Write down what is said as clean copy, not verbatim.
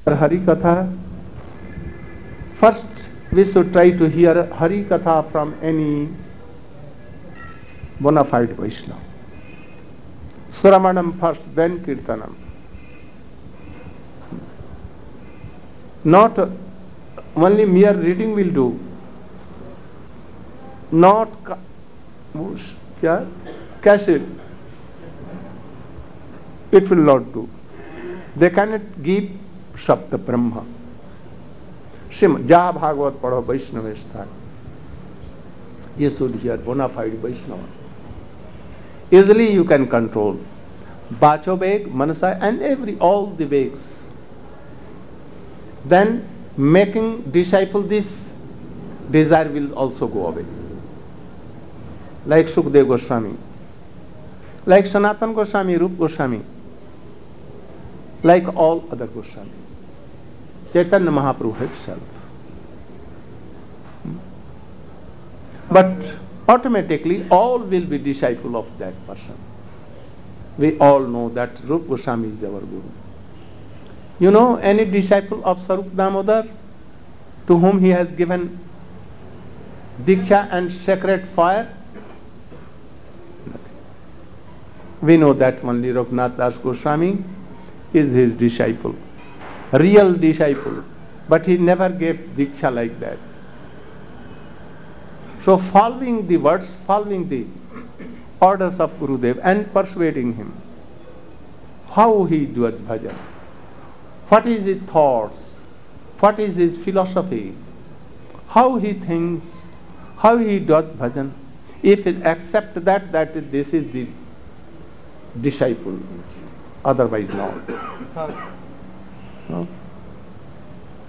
Hari Katha. First, we should try to hear Hari Katha from any bona fide Vaishnava. Sramanam first, then Kirtanam. Not only mere reading will do. Not cassette. It will not do. They cannot give Sapta Brahma. Jaha Bhagavad Padho Vaishnava Sthan. You should hear bona fide Vaishnava. Easily you can control Bacho Veg, Manasa and all the Vegs. Then making disciple, this desire will also go away. Like Sukdev Goswami, like Sanatana Goswami, Rupa Goswami, like all other Goswami, Chaitanya Mahaprabhu himself. But automatically all will be disciple of that person. We all know that Rupa Goswami is our Guru. You know any disciple of Sarup Damodar to whom he has given Diksha and sacred fire? We know that only Raghunath Das Goswami is his disciple, real disciple, but he never gave Diksha like that. So following the words, following the orders of Gurudev and persuading him, how he does bhajan, what is his thoughts, what is his philosophy, how he thinks, how he does bhajan. If he accept that this is the disciple, otherwise not. No?